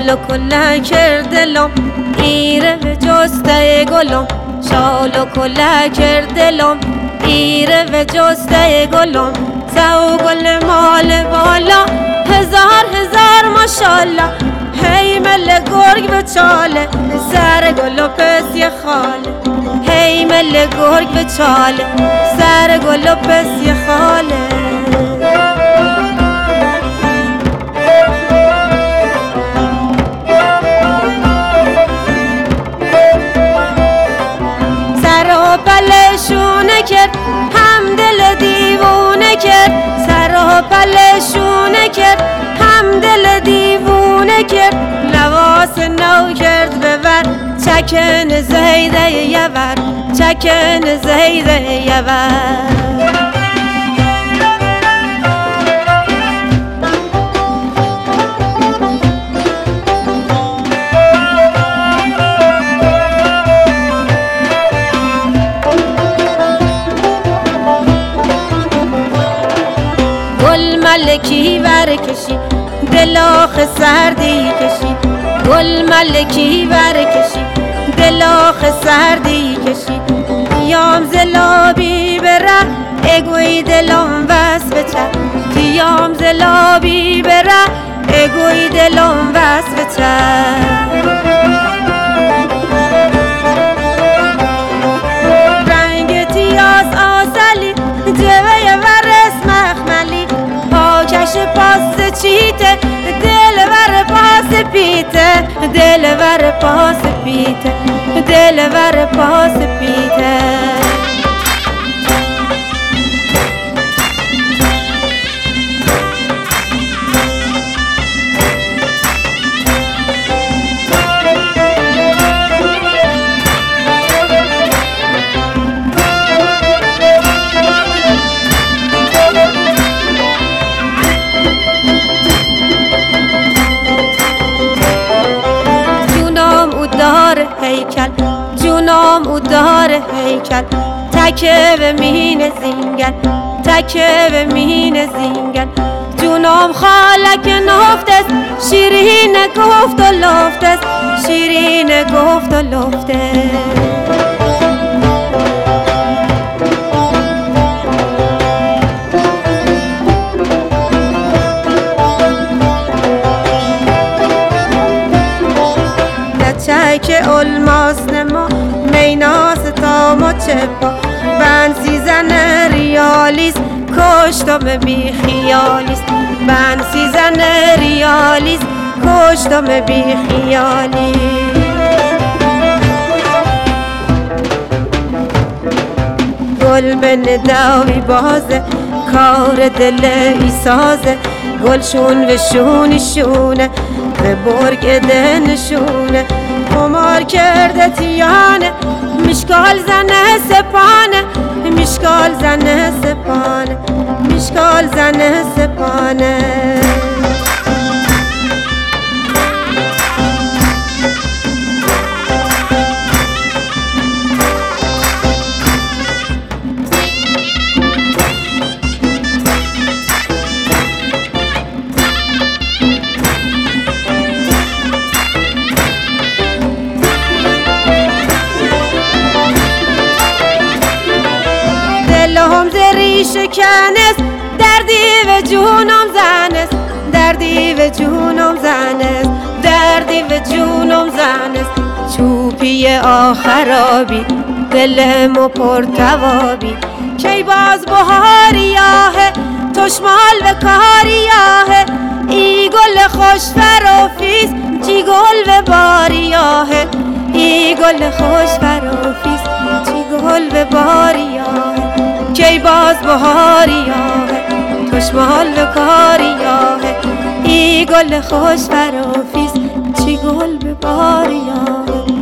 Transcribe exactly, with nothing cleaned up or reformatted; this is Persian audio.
و کله کرد دلم ایره به جسته گلم شال و کله کرد دلم ایره به جسته گلم سو گل مال بالا هزار هزار ماشالله هی مل گرگ به چاله سر گل و پس یه خاله هی مل گرگ به چاله سر گل و پس یه خاله سر و پلشونه کرد هم دل دیوونه کرد سر و پلشونه کرد هم دل دیوونه کرد لباس نو کرد ببر چکن زیده یور چکن زیده یور گل ملکی ور کشی دل آخ سردی کشی گل ملکی ور کشی دل آخ سردی کشی تیام زلابی بره اگوی دلم وس بچه تیام زلابی بره اگوی دلم وس بچه رنگ تیاس آسلی جوه ورس مخملی پاکش پاس چیته دل ور پاس پیته دل ور پاس پیته دل ور پاس پیته هیکل جونام او دار هیکل تکه به مین زینگل تکه به مین زینگل جونام خالک نفت است شیرین گفت و لفت است شیرین گفت و لفت است چک الماس نما میناس تا مچپا بند سیزن ریالیست کشتم بی خیالیست بند سیزن ریالیست کشتم بی خیالیست گل به نداوی بازه کار دل ای سازه گل شون و شونی شونه به برگ دنشونه خمار کرده تیانه میشکال زنه سپانه میشکال زنه سپانه میشکال زنه سپانه دلم زری شکنست دردی و جونم زنست دردی و جونم زنست دردی و جونم زنست چوپی آخرابی دلمو پر توابی کی باز بهاریاه تشمال و کاریاه ای گل خوش فرافیز چی گل و باریاه ای گل خوش فرافیز چی گل و باریاه کی باز بهاریاه تشمال و کاریاه ای گل خوش فرافیز چی گل به باریاه